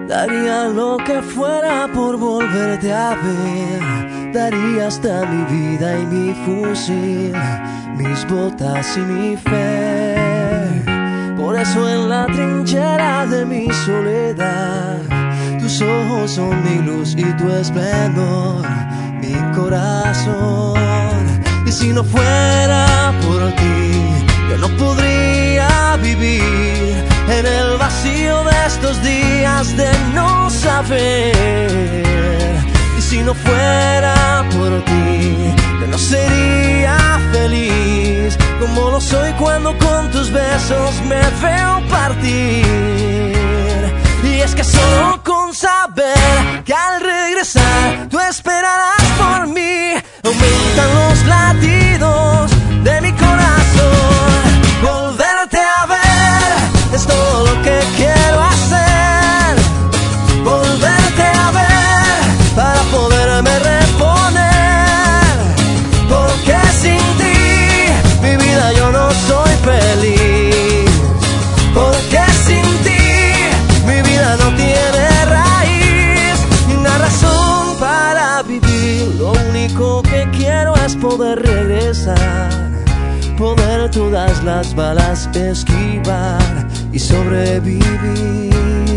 Daría lo que fuera por volverte a ver. Daría hasta mi vida y mi fusil, mis botas y mi fe. Por eso en la trinchera de mi soledad, tus ojos son mi luz y tu esplendor, mi corazón. Y si no fuera por ti, yo no podría vivir en el vacío de estos días de no saber. Y si no fuera por ti, yo no sería feliz como lo soy cuando con tus besos me veo partir. Y es que solo con saber que al regresar tú esperarás por mí, aumentan los latidos de mi corazón. Volverte a ver es todo lo que quiero hacer. Volverte a ver para poderme reponer, porque sin ti mi vida yo no soy feliz. Porque sin ti mi vida no tiene raíz ni una razón para vivir. Lo único que quiero es poder regresar, poder todas las balas esquivar y sobrevivir.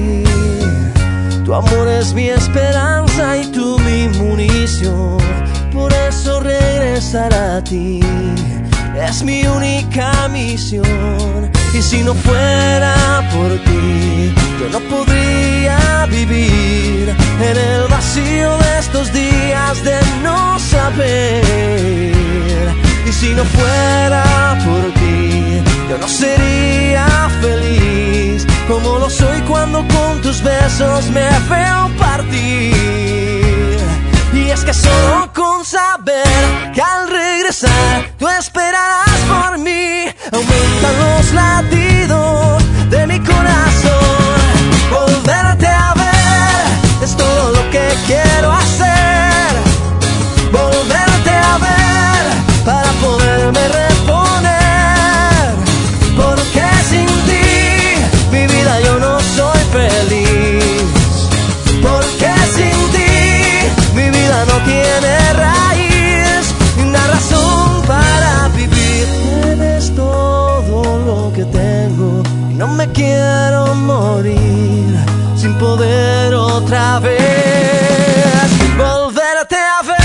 Tu amor es mi esperanza y tú mi munición, por eso regresar a ti es mi única misión. Y si no fuera por ti, yo no podría vivir en el vacío de estos días de no saber. Y si no fuera por ti, yo no sería feliz como lo soy cuando con tus besos me veo partir. Y es que solo con saber que al regresar tú esperarás por mí, aumentan los latidos de mi corazón. Volverte a ver es todo lo que quiero hacer. Volverte a ver para poderme reponer, porque sin ti mi vida yo no soy feliz. Porque sin ti mi vida no tiene raíz ni una razón para vivir. Eres todo lo que tengo y no me quiero morir sin poder otra vez volverte a ver.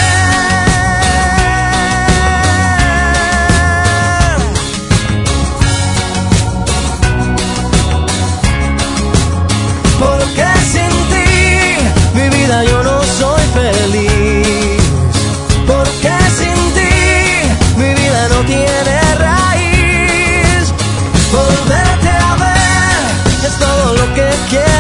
Porque sin ti mi vida yo no soy feliz. Porque sin ti mi vida no tiene raíz. Volverte a ver es todo lo que quiero.